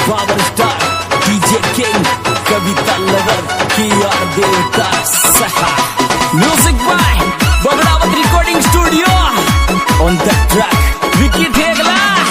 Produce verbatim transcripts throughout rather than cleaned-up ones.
Power star DJ king Kavita lover की और देवता सहा music by Bagdawat recording studio on the track Vicky Thegla.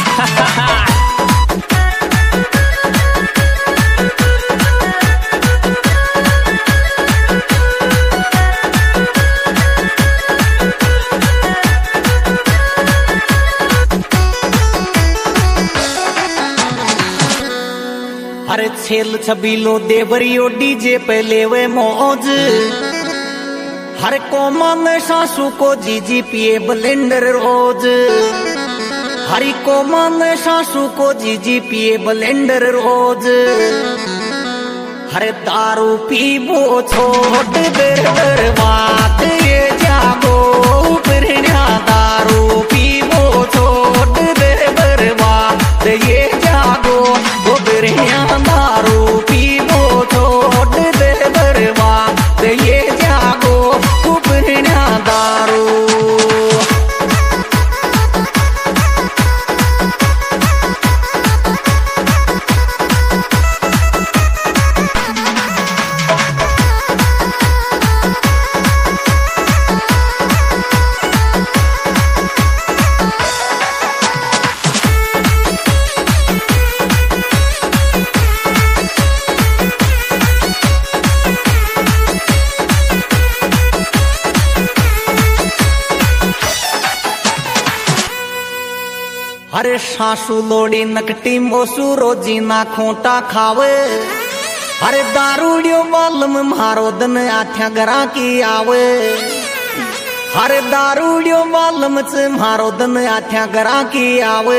अरे छेल छबीलो देवरियो डीजे पे लेवे मौज, हर को मन सासू को जीजी पिए ब्लेंडर रोज, हरी को मन सासू को जीजी पिए ब्लेंडर रोज, हरे दारू पीबो छोड़ देर देर बात ये जागो बिरना, दारू पीबो छोड़ देर देर बात ये जागो वो बिरना, दारू पीबो छोड़ देर देर बात ये जागो वो बिरना दारू। अरे सासू लोड़ी नकटी मोसू रोजी ना खोटा खावे, अरे दारूडियो बालम मारो दन आठ्या गरा की आवे, अरे दारूडियो बालम च मारो दन आठ्या गरा की आवे,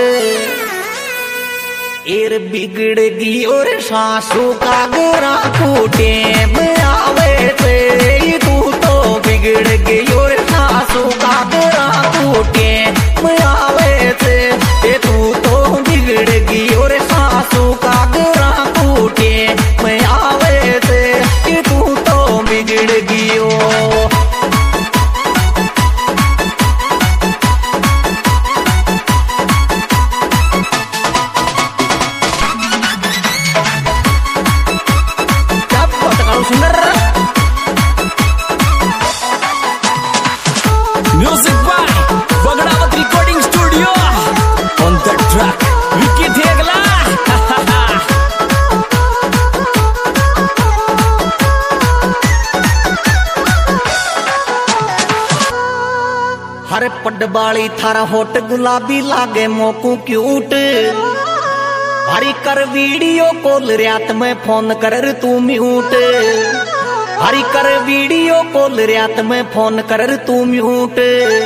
एर बिगड़गी और सासू का गरा कूटे में आवे थे, तू तो बिगड़ गई और सासू का गरा कूटे में आवे थे, तू तो बिगड़ गई और सासू का गरा कूटे में आवे थे, तू तो बिगड़ गई ओ। Music by Bagdawat recording studio on the track Vicky Thegla. हरे पडबाली थारा होट गुलाबी लागे मोकू क्यूट, हरी कर वीडियो कॉल रात में फोन कर तू म्यूट, हरी कर वीडियो कॉल रात में फोन कर तू म्यूट,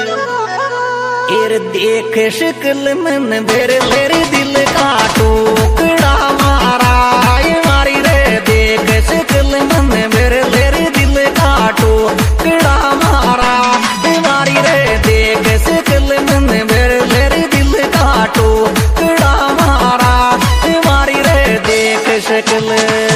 एर देख शिकल में भेर लेरे दिल का टुकड़ा मारा, मारी रे देख शिकल में भेर लेरे दिल का टुकड़ा मारा, मारी रे देख शिकल में भेर लेरे दिल का टुकड़ा मारा, मारी रे देख शिकल।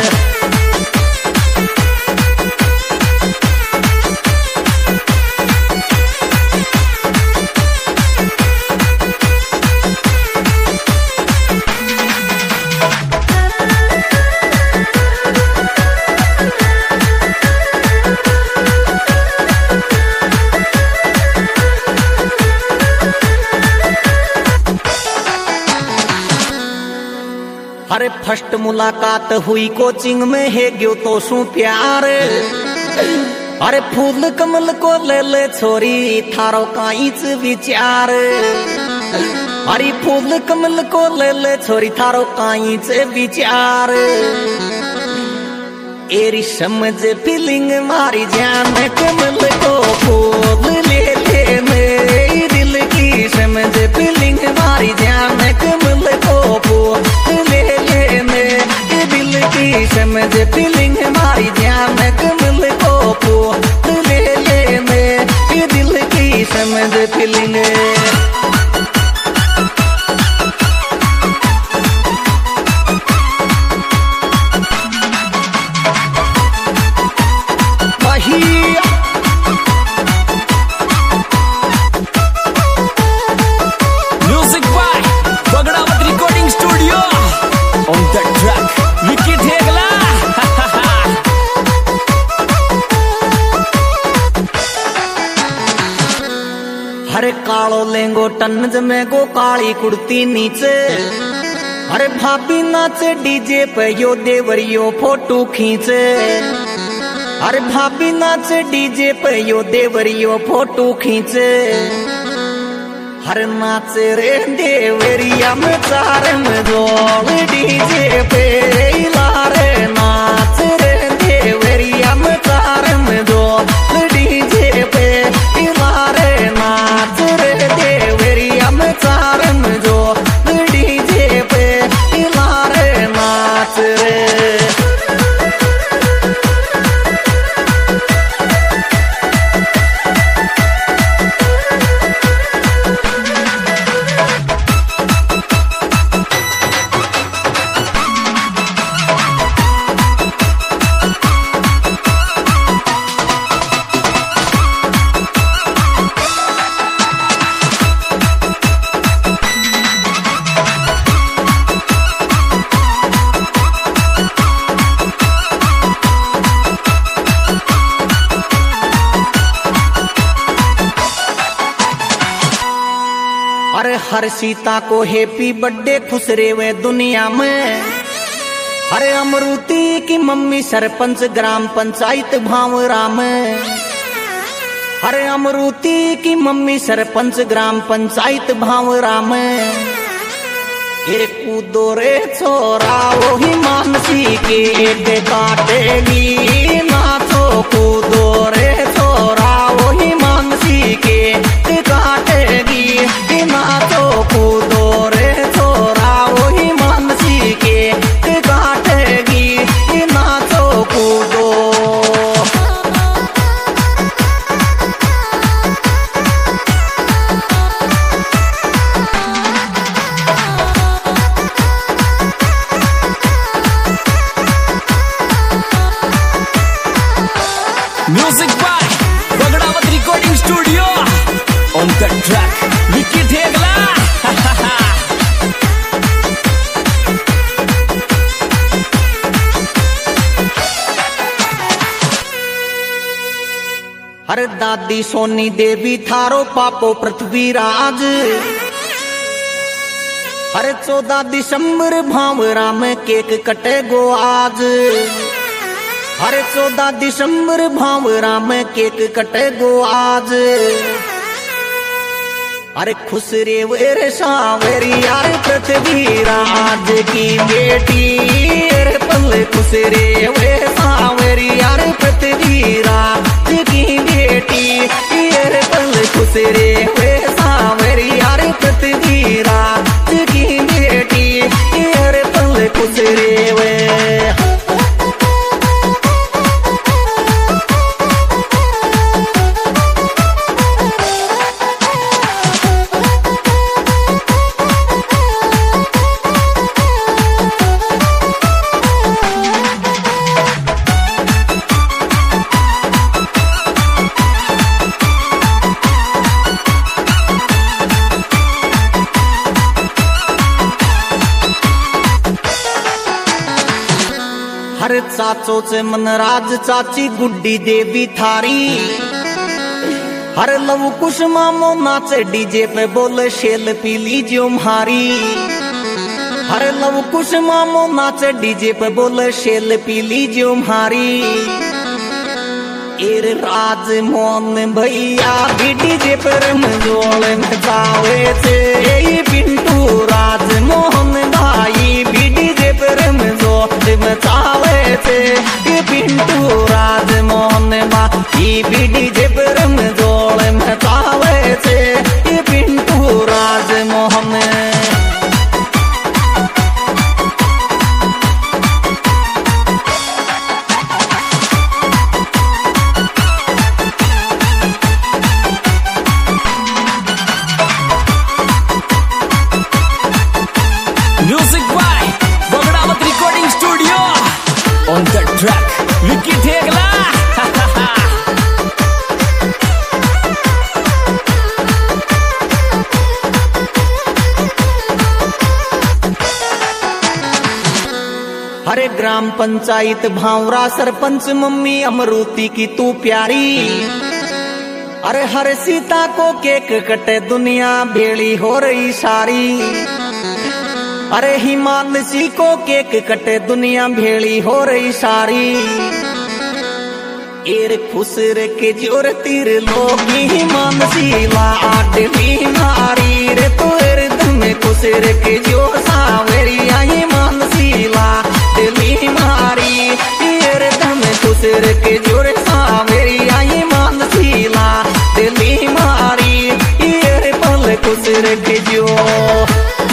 अरे फर्स्ट मुलाकात हुई कोचिंग में है ग्यो तो सू प्यार, अरे फूल कमल को ले ले छोरी थारो काईच विचार, अरे फूल कमल को ले ले छोरी थारो काईच विचार, एरी समझ फीलिंग मारी जान कमल को फूल ले ले मेरी दिल की समझ फीलिंग मारी जान कमल को फूल ले ले मेरे दिल की समझ फीलिंग मारी जान कमल को फूल ले ले मेरे दिल की समझ feeling. Music by Bagdawat recording studio on the track. बटन जमे गो काली कुर्ती नीचे। अरे भाभी नाचे डीजे पे यो देवरियो फोटो खींचे। अरे भाभी नाचे डीजे पे यो देवरियो फोटो खींचे। हर नाचे रे देवरिया में चार में जोड़ डीजे पे लारे नाच रे देवरिया में चार में जोड़ डीजे पे लारे नाच रे देवरिया में चार में जोड़ डीजे पे लारे नाच रे। अरे हर सीता को हैप्पी बर्थडे खुश रेवे दुनिया में। अरे अमरूती की मम्मी सरपंच ग्राम पंचायत भावरा में। अरे अमरूती की मम्मी सरपंच ग्राम पंचायत भावरा में। ये कूदो रे छोरा वही मानसी के काटेगी नाचो कूदो रे छोरा वही मानसी के काटेगी नाचो कूदो रे छोरा वही मानसी के काटेगी नाचो कूदो। Music by Bagdawat Recording Studio. On the track, Vicky Thegla. हर दादी सोनी देवी थारो पापो पृथ्वीराज। हर चौदह दिसंबर भावरा में केक कटे गो आज। हर चौदह दिसंबर भावरा में केक कटे गो आज। अरे खुश रे वेरे सावेरी यार पृथ्वीराज की बेटी। अरे पल खुश रे वे सावेरी यार पृथ्वीराज की बेटी। अरे पल खुश रे वे सावेरी यार पृथ्वीराज की बेटी। अरे पल खुश रे वे। हर चाचो से मनराज चाची गुड्डी देवी थारी। हर लव कुश मामो नाचे डीजे पे बोले शेल पीली जो म्हारी। हर लव कुश मामो नाचे डीजे पे बोले शेल पीली जो म्हारी। एर राज मोहन भैया भी डीजे पर मजोल में जावे थे। पिंटू राज मोहन भाई भी डीजे पर मजोल में जावे थे। पिंटू राज मोहन भाई भी डीजे पर मजोल में जावे थे। Pintu Raj Mohan. Music by Bagdawat Recording Studio. On the track, Vicky Thegla. हरे ग्राम पंचायत भावरा सरपंच मम्मी अमरूती की तू प्यारी। अरे हर सीता को केक कटे दुनिया भेड़ी हो रही सारी। अरे हिमांशी को केक कटे दुनिया भेड़ी हो रही सारी। एर खुसर के जोर तीर लोगी हिमांशी लाडली मारी रे तो एर दम खुसर के जोर सावरी हिमांशी लाडली मारी। एर दम खुसर के जोर सावरी हिमांशी लाडली मारी। एर पल खुसर के जोर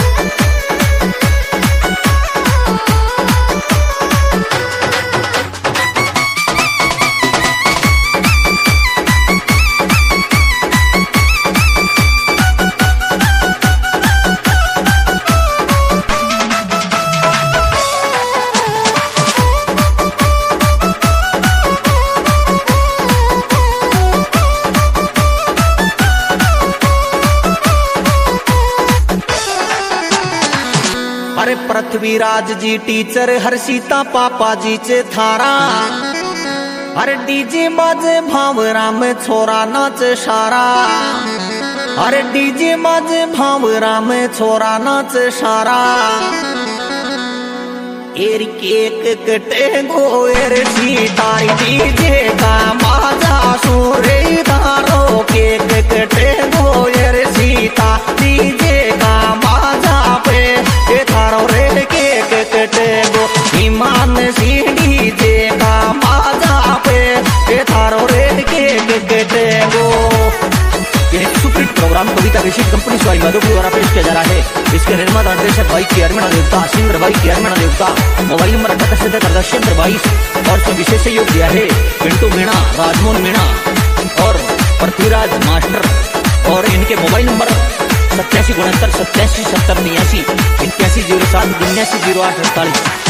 अरे पृथ्वीराज जी टीचर हर्षिता पापा जी चे थारा। अरे डीजे बाजे भावरा में छोरा नाच सारा। अरे डीजे बाजे भावरा में छोरा नाच सारा। एर केक कटे गो एर सीतारी डीजे का बाजा सूरे दारो केक कटे गो एर सीता डीजे का बाजा पे थारो रे केक कटे गो हिमांशी डीजे का बाजा पे थारो रे केक कटे गो। यह सुप्रीत प्रोग्राम कविता विशिष्ट कंपनी स्वाई माधोपुर द्वारा पेश किया जा रहा है। इसके निर्माता निर्देशक भाई केयरमैन देवता सिंगर भाई केयरमैन देवता। मोबाइल नंबर अठहत्तर सत्तर दस बाईस और सब विशेष सहयोग दिया है पिंटू मीणा राजमोहन मीणा और पृथ्वीराज मास्टर। और इनके मोबाइल नंबर सत्यासी उनहत्तर सत्यासी सत्तर नियासी इक्यासी जीरो सात उन्यासी जीरो आठ अड़तालीस।